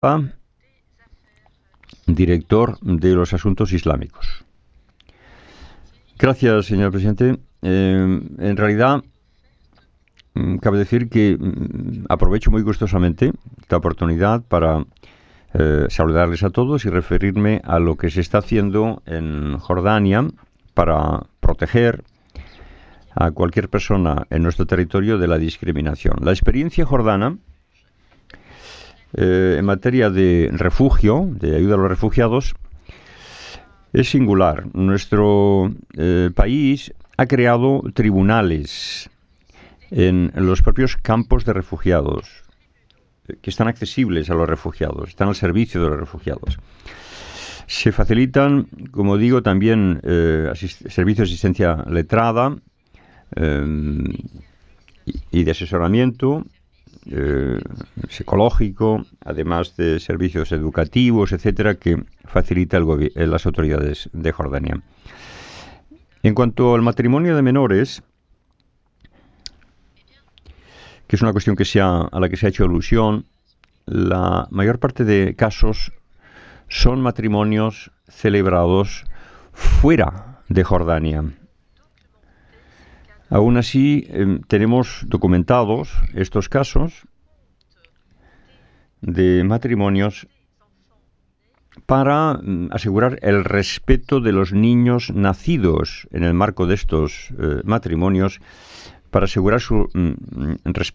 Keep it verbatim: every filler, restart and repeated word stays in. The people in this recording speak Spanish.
director de los asuntos islámicos. Gracias, señor presidente. Eh, en realidad, cabe decir que aprovecho muy gustosamente esta oportunidad para eh, saludarles a todos y referirme a lo que se está haciendo en Jordania para proteger a cualquier persona en nuestro territorio de la discriminación. La experiencia jordana eh, en materia de refugio, de ayuda a los refugiados, es singular. Nuestro eh, país ha creado tribunales en los propios campos de refugiados, que están accesibles a los refugiados, están al servicio de los refugiados. Se facilitan, como digo, también eh, asist- servicios de asistencia letrada eh, y de asesoramiento eh, psicológico, además de servicios educativos, etcétera, que facilita el gobi- eh, las autoridades de Jordania. En cuanto al matrimonio de menores, que es una cuestión que se ha, a la que se ha hecho alusión, la mayor parte de casos son matrimonios celebrados fuera de Jordania. Aún así, eh, tenemos documentados estos casos de matrimonios para mm, asegurar el respeto de los niños nacidos en el marco de estos eh, matrimonios, para asegurar su mm,